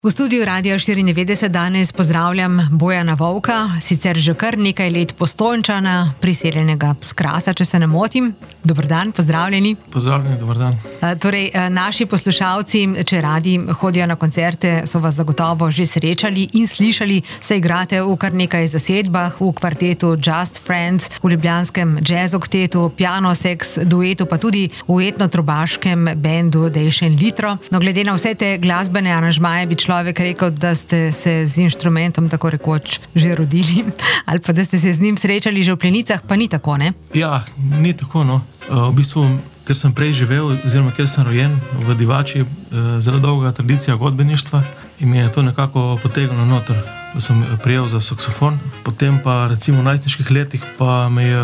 V studiu Radia 94 danes pozdravljam Bojana Vovka, sicer že kar nekaj let Postojnčana, priseljenega s Krasa, če se ne motim. Dober dan, pozdravljeni. Pozdravljeni, dober dan. Torej, naši poslušalci, če radi hodijo na koncerte, so vas zagotovo že srečali in slišali, se igrate v kar nekaj zasedbah, v kvartetu Just Friends, v ljubljanskem jazz oktetu, Piano Sex duetu, pa tudi v etno-trubaškem bendu Dejšen Litro. No, glede na vse te glasbene aranžmaje bi človek rekel, da ste se z inštrumentom tako rekoč že rodili, ali pa da ste se z njim srečali že v plenicah, pa ni tako, ne? Ja, ni tako, no. V bistvu, ker sem prej živel, oziroma ker sem rojen v Divači, zelo dolga tradicija godbeništva in mi je to nekako potegnilo noter, da sem prijel za saksofon. Potem pa recimo v najstniških letih pa me je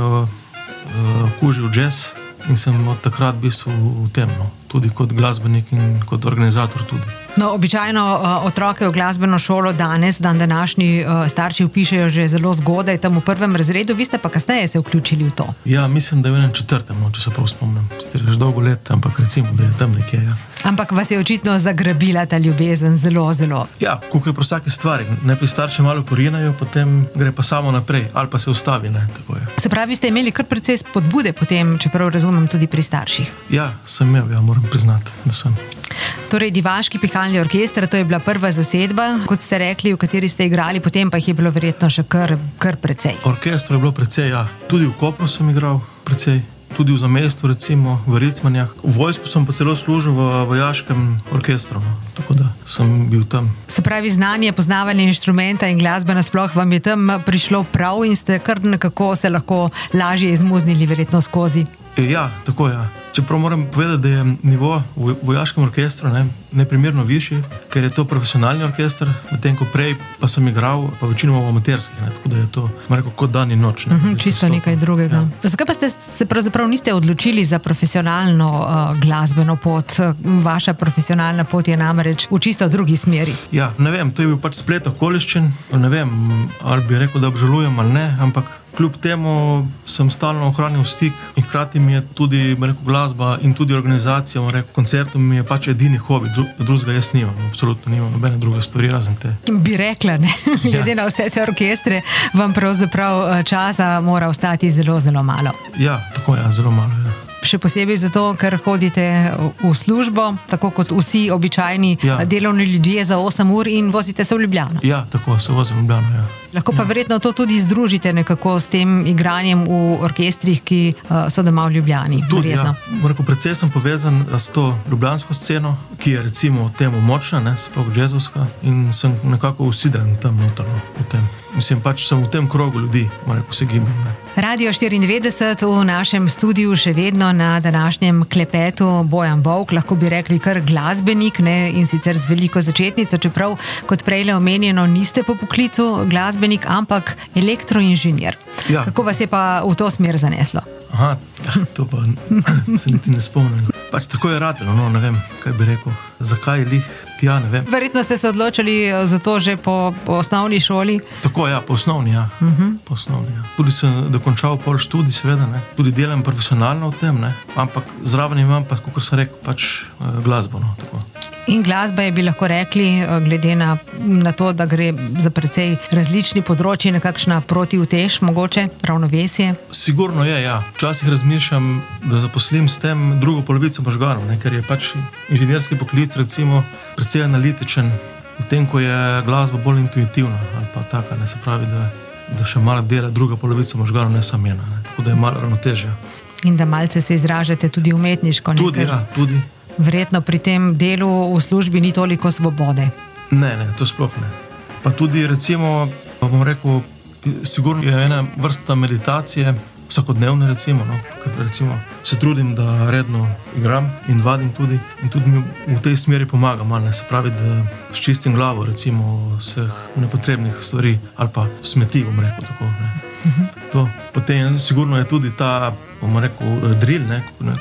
kužil jazz in sem od takrat v bistvu v tem, no. Tudi kot glasbenik in kot organizator tudi. No, običajno otroke v glasbeno šolo danes, dan današnji starši vpišejo že zelo zgodaj, tam v prvem razredu, vi ste pa kasneje se vključili v to. Ja, mislim, da je v enem četrtem, no, če se prav spomnim. Sicer že dolgo let, ampak recimo, da je tam nekje, ja. Ampak vas je očitno zagrabila ta ljubezen zelo, zelo. Ja, kakor pri vsaki stvari. Najprej starši malo porinajo, potem gre pa samo naprej, ali pa se ustavi, ne, tako je. Se pravi, ste imeli kar precej spodbude potem, čeprav razumem, tudi pri starših. Ja, sem imel, ja, moram priznati, da sem. Torej, Divaški pihalni orkester, to je bila prva zasedba, kot ste rekli, v kateri ste igrali, potem pa jih je bilo verjetno še kar precej. Orkestrov je bilo precej, ja. Tudi v Kopru sem igral precej. Tudi v zamestvu, recimo, v Ricmanjah. V vojsku sem pa celo služil v vojaškem orkestru, tako da sem bil tam. Se pravi, znanje, poznavanje inštrumenta in glasbe nasploh vam je tam prišlo prav in ste kar nekako se lahko lažje izmuznili verjetno skozi. Ja, tako ja. Čeprav moram povedati, da je nivo v vojaškem orkestru neprimerno višji, ker je to profesionalni orkester, medtem ko prej pa sem igral pa večinoma v amaterskih, tako da je to, rekel, kot dan in noč. Čisto nekaj drugega. Ja. Zakaj pa ste se pravzaprav niste odločili za profesionalno glasbeno pot? Vaša profesionalna pot je namreč v čisto drugi smeri. Ja, ne vem, to je bil pač splet okoliščin, ne vem, ali bi rekel, da obžalujem ali ne, ampak kljub temu sem stalno ohranil stik in hkrati mi je tudi, rekel, glasba in tudi organizacija, rekel, koncertom mi je pač edini hobi, drugega jaz nimam, absolutno nimam nobene druge stvari razen te. Bi rekla, ne? Glede na vse te orkestre, vam pravzaprav časa mora ostati zelo, zelo malo. Ja, tako ja, zelo malo, ja. Še posebej zato, ker hodite v službo, tako kot vsi običajni delovni ljudje za 8 ur in vozite se v Ljubljano. Ja, tako se vozim v Ljubljano, ja. Lahko pa verjetno to tudi združite nekako s tem igranjem v orkestrih, ki so doma v Ljubljani. Tudi, ja. Rekel, predvsej sem povezan s to ljubljansko sceno, ki je recimo temu močna, sploh jazzovska, in sem nekako usidren tam notrno v tem. Mislim, pač sem v tem krogu ljudi, rekel, se gibam. Radio 94 v našem studiu še vedno na današnjem klepetu Bojan Vovk, lahko bi rekli kar glasbenik, ne, in sicer z veliko začetnico, čeprav kot prej omenjeno niste po poklicu glasbenik, ampak elektroinženir. Ja. Kako vas je pa v to smer zaneslo? Aha, to pa se niti ne spomnim. Pač tako je ratelo, no, ne vem, kaj bi rekel. Zakaj lih tja, ne vem. Verjetno ste se odločili za to že po osnovni šoli? Tako, ja, po osnovni, ja. Po osnovni, ja. Tudi sem dokončal pol študij, seveda, ne. Tudi delam profesionalno v tem, ne. Ampak zraven imam pa, kot sem rekel, pač glasbo, no, tako. In glasba je, bi lahko rekli, glede na to, da gre za precej različni področji, nekakšna protiutež, mogoče, ravnovesje? Sigurno je, ja. Včasih razmišljam, da zaposlim s tem drugo polovico možganov, ne, ker je pač inženirski poklic, recimo, precej analitičen, v tem, ko je glasba bolj intuitivna, ali pa taka, ne, se pravi, da še malo dela druga polovica možganov, ne samo ena, ne, tako da je malo ravnotežja. In da malce se izražate tudi umetniško, ne? Tudi, ja, tudi. Verjetno pri tem delu v službi ni toliko svobode. Ne, to sploh ne. Pa tudi recimo, bom rekel, sigurno je ena vrsta meditacije, vsakodnevne recimo, no, ker recimo se trudim, da redno igram in vadim tudi in tudi mi v tej smeri pomagam, ne, se pravi, da s čistim glavo recimo vseh nepotrebnih stvari ali pa smeti, bom rekel tako, ne. To. Potem sigurno je tudi ta, bom rekel, drill, ne,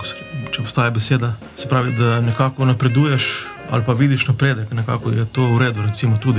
če obstaja beseda, se pravi, da nekako napreduješ ali pa vidiš napredek, nekako je to v redu, recimo tudi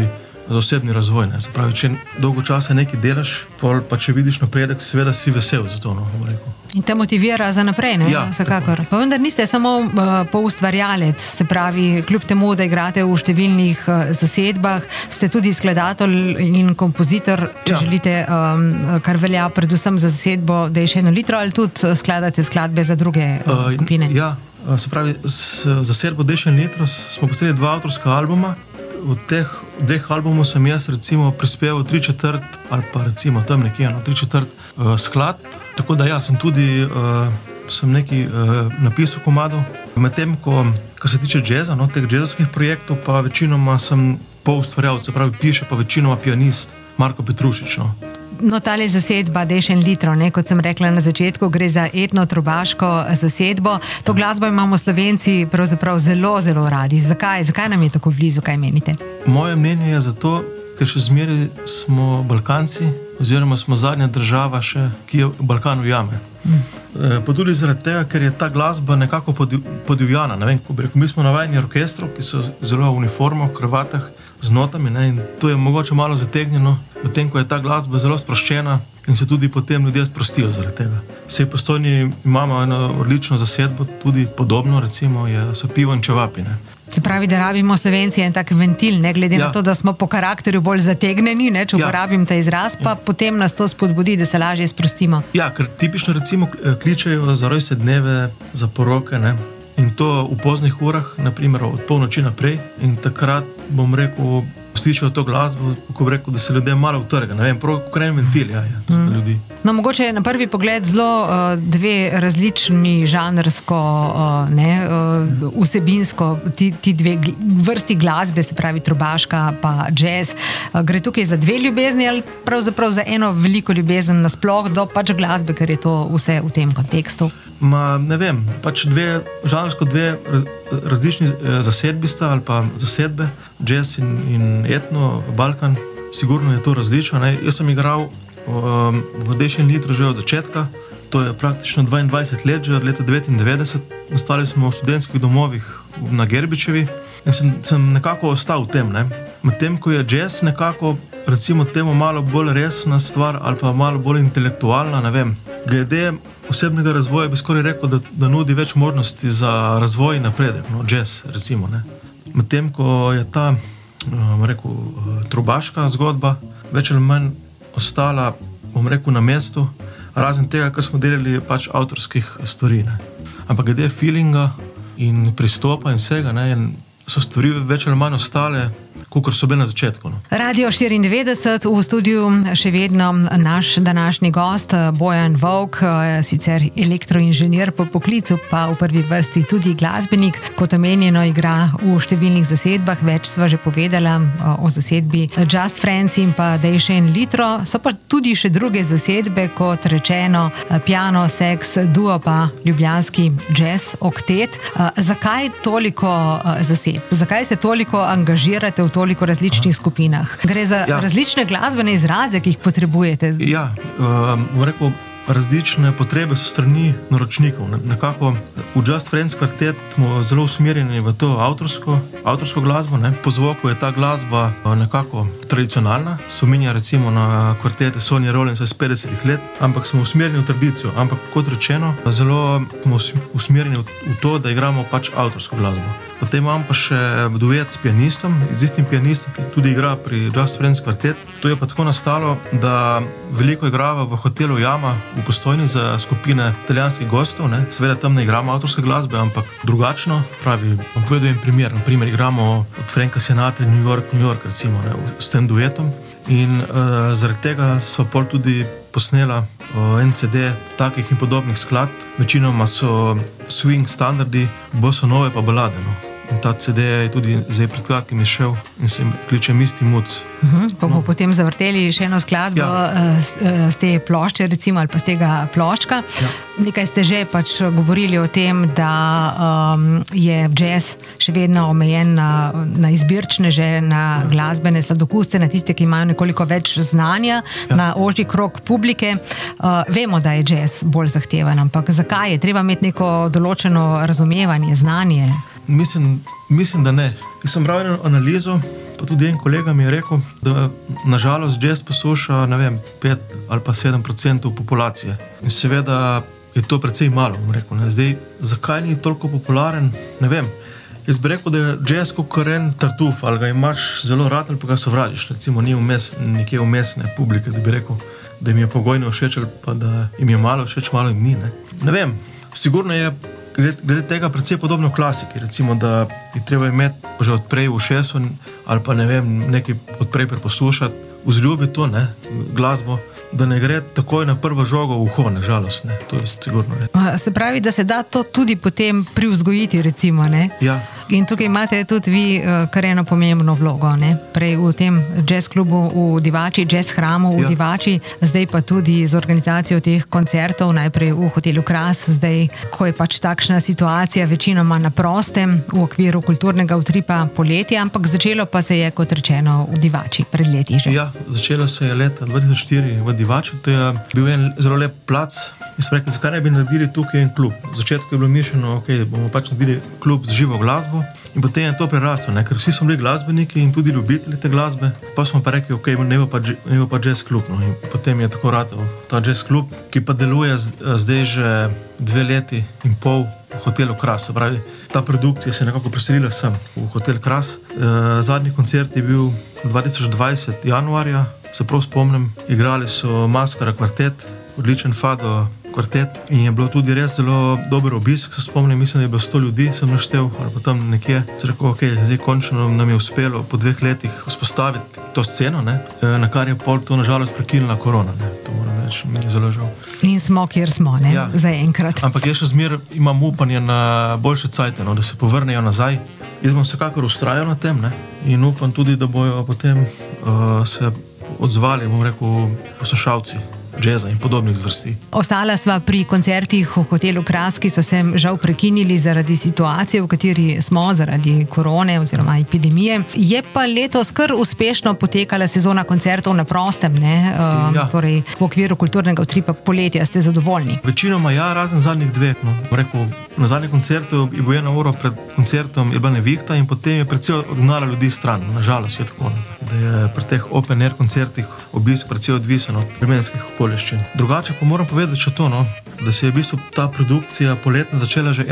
za osebni razvoj. Ne. Se pravi, če dolgo časa nekaj delaš, pa če vidiš napredek, seveda si vesel za to, no, bom rekel. In te motivira za naprej, ne? Ja, vsekakor. Pa vendar niste samo poustvarjalec, se pravi, kljub temu, da igrate v številnih zasedbah, ste tudi skladatelj in kompozitor, če želite, kar velja predvsem za zasedbo Dejšeno litro, ali tudi skladate skladbe za druge skupine? Ja, se pravi, z zasedbo Dejšeno litro smo posneli 2 avtorska albuma. Od teh 2 albumov sem jaz recimo prispeval 3/4 ali pa recimo tam nekje 3/4 skladb. Tako da ja, sem tudi sem nekaj napisal komadov. Medtem, ko se tiče džeza, teh džezovskih projektov, pa večinoma sem poustvarjalec, se pravi, piše pa večinoma pianist Marko Petrušič. No, tale zasedba Dejšen litro, kot sem rekla na začetku, gre za etno-trubaško zasedbo. To glasbo imamo Slovenci pravzaprav zelo, zelo radi. Zakaj? Zakaj nam je tako blizu, kaj menite? Moje mnenje je zato, ker še zmeraj smo Balkanci, oziroma smo zadnja država še, ki je Balkan ujame. Pa tudi zaradi tega, ker je ta glasba nekako podivjana. Ne vem, ko bi rekel, mi smo navajeni orkestrov, ki so zelo v uniformah, kravatah, z notami, ne, in to je mogoče malo zategnjeno, medtem ko je ta glasba zelo sproščena in se tudi potem ljudje sprostijo zaradi tega. Vsej Postojni imamo eno odlično zasedbo, tudi podobno, recimo, so pivo in čevapi. Ne. Se pravi, da rabimo Slovenci en tak ventil, ne glede na to, da smo po karakterju bolj zategneni, ne, če uporabim ta izraz, pa potem nas to spodbudi, da se lažje sprostimo. Ja, ker tipično recimo kličejo za rojstne dneve, za poroke, ne. In to v poznih urah, naprimer od polnoči naprej, in takrat, bom rekel, slišijo to glasbo, ko bi rekel, da se ljudje malo utrga, ne vem, prav kot en ventil, za ljudi. No, mogoče je na prvi pogled zelo dve različni žanrsko, vsebinsko, ti dve vrsti glasbe, se pravi trubaška pa džez. Gre tukaj za 2 ljubezni ali pravzaprav za eno veliko ljubezen nasploh do pač glasbe, ker je to vse v tem kontekstu? Ne vem, pač žanrsko 2 različni zasedbi sta ali pa zasedbe, jazz in etno, Balkan, sigurno je to različno. Ne? Jaz sem igral v Dejšen litro že od začetka, to je praktično 22 let, že od leta 99, nastali smo v študentskih domovih na Gerbičevi in sem nekako ostal v tem. Ne? Medtem, ko je jazz nekako, recimo temu, malo bolj resna stvar ali pa malo bolj intelektualna, ne vem, glede osebnega razvoja bi skoraj rekel, da nudi več možnosti za razvoj in napredek, jazz recimo. Ne? Medtem, ko je ta, rekel, trubaška zgodba več ali manj ostala, bom rekel, na mestu, razen tega, kar smo delali pač avtorskih stvari. Ne? Ampak glede feelinga in pristopa in vsega, ne, so stvari več ali manj ostale, kakor so bile na začetku. No. Radio 94, v studiu še vedno naš današnji gost Bojan Volk, sicer elektroinženir po poklicu, pa v prvi vrsti tudi glasbenik. Kot omenjeno, igra v številnih zasedbah, več sva že povedala o zasedbi Just Friends in pa Dejšen litro. So pa tudi še druge zasedbe, kot rečeno Piano, Seks, Duo pa ljubljanski jazz oktet. Zakaj toliko zasedb? Zakaj se toliko angažirate v toliko različnih skupinah? Gre za različne glasbene izraze, ki jih potrebujete? Ja, bom rekel, različne potrebe so strani naročnikov. Nekako v Just Friends kvartet smo zelo usmerjeni v to avtorsko glasbo. Ne? Po zvoku je ta glasba nekako tradicionalna, spominja recimo na kvartete Sonja Rollins iz 50 let, ampak smo usmerjeni v tradicijo. Ampak kot rečeno, zelo smo usmerjeni v to, da igramo pač avtorsko glasbo. Potem imam pa še duet s pianistom, z istim pianistom, ki tudi igra pri Just Friends kvartet. To je pa tako nastalo, da veliko igrava v hotelu Jama v Postojni za skupine italijanskih gostov. Ne. Seveda tam ne igramo avtorske glasbe, ampak drugačno. Pravi, bom povedal en primer. Naprimer, igramo od Franka Sinatra New York, recimo, ne, s tem duetom. In zaradi tega sva pol tudi posnela en CD takih in podobnih skladb. Večinoma so swing standardi, bossonove pa balade. No. In ta CD je tudi zdaj pred kratkim izšel in se kliče Misty Moods. Bomo potem zavrteli še eno skladbo z te plošče, recimo, ali pa z tega ploščka. Ja. Nekaj ste že pač govorili o tem, da je jazz še vedno omejen na izbirčneže, na glasbene sladokuste, na tiste, ki imajo nekoliko več znanja, na ožji krog publike. Vemo, da je jazz bolj zahteven, ampak zakaj je? Treba imeti neko določeno razumevanje, znanje? Mislim, da ne. Jaz sem bral eno analizo, pa tudi en kolega mi je rekel, da nažalost jazz posluša, 5 ali pa 7% populacije. In seveda je to precej malo, bom rekel. Ne. Zdaj, zakaj ni toliko popularen, ne vem. Jaz bi rekel, da je jazz kot en tartuf, ali ga imaš zelo rad ali pa ga sovražiš. Recimo ni nekje vmesne publike, da bi rekel, da jim je pogojno všeč ali pa da jim je malo všeč, malo jim ni. Ne vem, sigurno je glede tega precej podobno klasiki, recimo, da je treba imeti že odprej v ušesu ali pa nekaj odprej preposlušati, vzljubiti to, glasbo, da ne gre takoj na prvo žogo v uho, nažalost, to je sigurno. Se pravi, da se da to tudi potem privzgojiti, recimo, ne? Ja. In tukaj imate tudi vi kar eno pomembno vlogo, ne? Prej v tem jazz klubu v Divači, jazz hramu v Divači, zdaj pa tudi z organizacijo teh koncertov, najprej v hotelu Kras, zdaj, ko je pač takšna situacija večinoma na prostem v okviru kulturnega utripa Poletje, ampak začelo pa se je, kot rečeno, v Divači pred leti že. Ja, začelo se je leta 2004 v Divači, to je bil en zelo lep plac in smo rekli, zakaj ne bi naredili tukaj en klub. V začetku je bilo mišljeno, bomo pač naredili klub z živo glasbo. In potem je to preraslo, ker vsi smo bili glasbeniki in tudi ljubitelji te glasbe. Pa smo pa rekli, ne bo pa jazz klub. No. In potem je tako ratal ta jazz klub, ki pa deluje zdaj že 2 leti in pol v hotelu Kras. Se pravi, ta produkcija se je nekako preselila sem v hotel Kras. Zadnji koncert je bil 2020 januarja, se prav spomnim. Igrali so Maskara kvartet, odličen fado kvartet in je bilo tudi res zelo dober obisk, se spomnim, mislim, da je bilo 100 ljudi, sem naštel, ali pa tam nekje. Se rekel, zdaj končno nam je uspelo po 2 letih vzpostaviti to sceno, na kar je pol to nažalost prekinila korona. To moram reči, mi je zelo žal. In smo, kjer smo, za enkrat. Ampak jaz še zmer imam upanje na boljše cajte, da se povrnejo nazaj. Jaz bom vsekakor ustrajal na tem, in upam tudi, da bojo potem se odzvali, bom rekel, poslušalci džeza in podobnih zvrsti. Ostala sva pri koncertih v hotelu Kras, ki so se žal prekinili zaradi situacije, v kateri smo, zaradi korone oziroma epidemije. Je pa letos kar uspešno potekala sezona koncertov na prostem, torej v okviru kulturnega utripa Poletja. Ste zadovoljni? Večinoma razen zadnjih 2. Rekel, na zadnjem koncertu je bilo 1 uro pred koncertom je bila nevihta in potem je precej odgnala ljudi stran. Nažalost je tako, da je pri teh open air koncertih obisk precej odvisen od vremenskih okoliščin. Drugače pa moram povedati še to, da se je v bistvu ta produkcija poletna začela že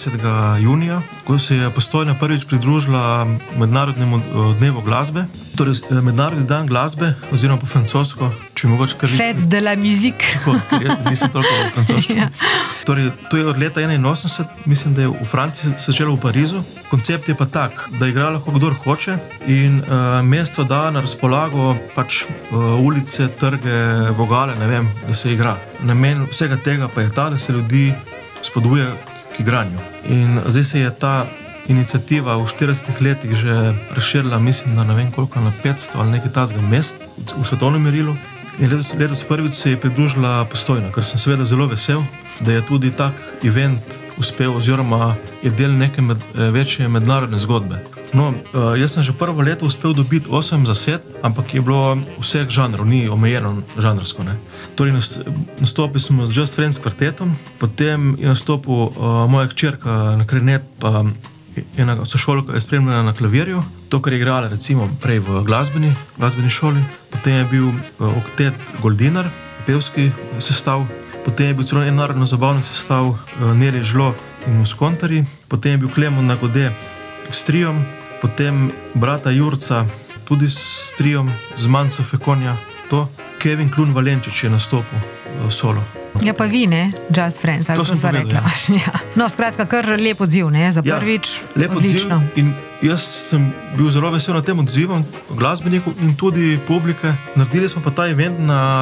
21. junija, ko se je Postojna prvič pridružila Mednarodnemu dnevu glasbe, torej Mednarodni dan glasbe, oziroma po francosko, če mogoče kar Fête de la musique. Tako, nisem toliko v francoščini. Torej, to je od leta 81, mislim, da je v Franciji se začelo v Parizu. Koncept je pa tak, da igra lahko kdor hoče in mesto da na razpolago pač ulice, trge, vogale, da se igra. Namen vsega tega pa je ta, da se ljudi spodbuja k igranju. In zdaj se je ta iniciativa v 40 letih že razširila, mislim, da koliko, na 500 ali nekaj tazga mest v svetovnem merilu. In letos prvič se je pridružila Postojna, ker sem seveda zelo vesel, da je tudi tak event uspel oziroma je del neke večje mednarodne zgodbe. No, jaz sem že prvo leto uspel dobiti 8 zased, ampak je bilo vseh žanrov, ni omejeno žanrsko. Torej, nastopili smo z Just Friends kvartetom, potem je nastopil moja hčerka na klarinet, pa ena sošolka je spremljala na klavirju, to, kar je igrala recimo prej v glasbeni šoli. Potem je bil oktet Goldinar, pevski sestav, potem je bil celo en narodno-zabavni sestav Neli Žlov in Muskontari, potem je bil Klemon Nagode s triom, potem brata Jurca tudi s triom, z Manco Fekonja, to. Kevin Klun Valenčič je nastopil solo. Ja, pa vi, Just Friends, ali to sem rekla. Ja. No, skratka, kar lep odziv, za prvič, lep odlično. Odziv in jaz sem bil zelo vesel na tem odzivom glasbenikov in tudi publike. Naredili smo pa ta event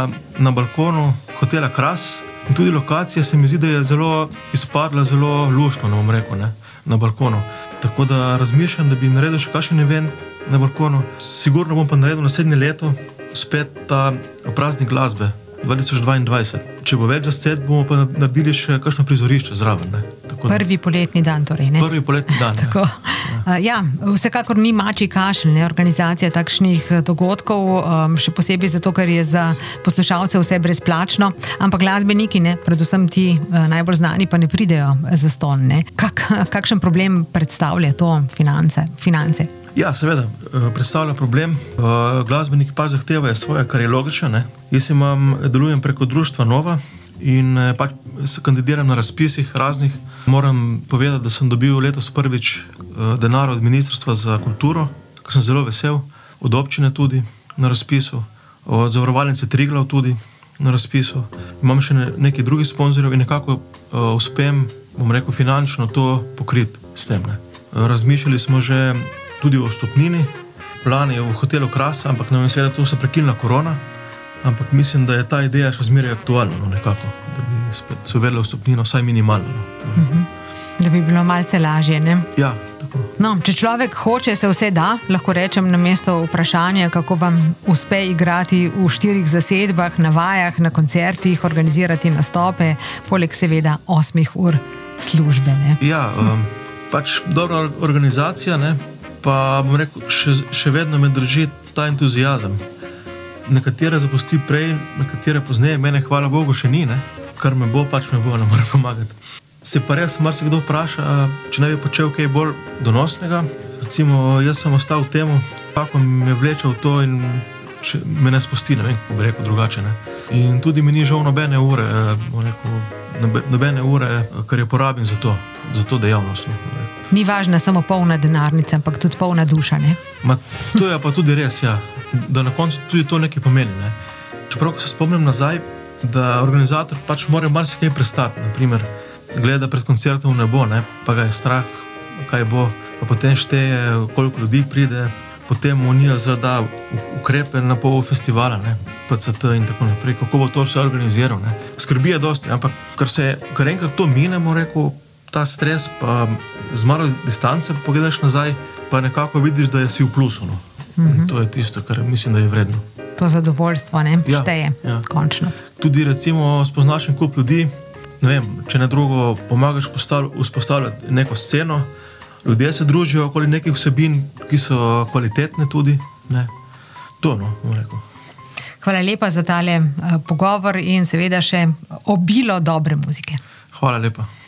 na balkonu hotela Kras in tudi lokacija se mi zdi, da je zelo izpadla, zelo luštno, bom rekel, na balkonu. Tako da razmišljam, da bi naredil še kakšen event na balkonu. Sigurno bom pa naredil naslednje leto spet ta praznik glasbe 2022. Če bo več zased, bomo pa naredili še kakšno prizorišče zraven. Prvi poletni dan torej, Prvi poletni dan, ja. Vsekakor ni mačji kašelj, organizacija takšnih dogodkov, še posebej zato, ker je za poslušalce vse brezplačno, ampak glasbeniki, predvsem ti najbolj znani, pa ne pridejo zastonj. Kakšen problem predstavlja to finance? Ja, seveda, predstavlja problem. Glasbeniki pač zahtevajo svoje, kar je logično, ne. Jaz delujem preko društva Nova in pač se kandidiram na razpisih raznih. Moram povedati, da sem dobil letos prvič denar od Ministrstva za kulturo, ker sem zelo vesel, od občine tudi na razpisu, od Zavarovalnice Triglav tudi na razpisu. Imam še nekaj drugih sponzorjev in nekako uspem, bom rekel, finančno to pokriti s tem, ne. Razmišljali smo že tudi o vstopnini, lani v hotelu Krasa, ampak nam je seveda to se prekinila korona, ampak mislim, da je ta ideja še zmeraj aktualna, no, nekako, da bi spet se uvedla vstopnino, vsaj minimalno. No. Da bi bilo malce lažje, ne? Ja, tako. No, če človek hoče, se vse da, lahko rečem namesto vprašanja, kako vam uspe igrati v 4 zasedbah, na vajah, na koncertih, organizirati nastope, poleg seveda 8 ur službe, ne? Ja, pač dobra organizacija, ne, pa bom rekel, še vedno me drži ta entuziazem. Nekatere zapusti prej, nekatere pozneje, mene hvala Bogu še ni, ne, kar me bo, ne more pomagati. Se pa res marsikdo vpraša, če ne bi počel kaj bolj donosnega. Recimo, jaz sem ostal v temu, kako me vleče v to in me ne spusti, ne vem, kako bi rekel drugače, ne. In tudi mi ni žal nobene ure, kar je porabim za to dejavnost. Ni važna samo polna denarnica, ampak tudi polna duša, ne? To je pa tudi res, ja. Da na koncu tudi to nekaj pomeni, ne. Čeprav, ko se spomnim nazaj, da organizator pač mora marsikaj prestati, naprimer, gleda pred koncertom v nebo, ne, pa ga je strah, kaj bo, pa potem šteje, koliko ljudi pride, potem Unija da ukrepe na pol festivala, ne, PCT in tako naprej, kako bo to vse organiziral, ne. Skrbi je dosti, ampak kar enkrat to mine, rekel, ta stres, pa z malo distance pogledaš nazaj, pa nekako vidiš, da si v plusu, no. In to je tisto, kar mislim, da je vredno. To zadovoljstvo, ne, šteje, končno. Tudi recimo spoznaš en kup ljudi, ne vem, če ne drugo, pomagaš vzpostavljati neko sceno, ljudje se družijo okoli nekih vsebin, ki so kvalitetne tudi, ne. To, no, bom rekel. Hvala lepa za tale pogovor in seveda še obilo dobre muzike. Hvala lepa.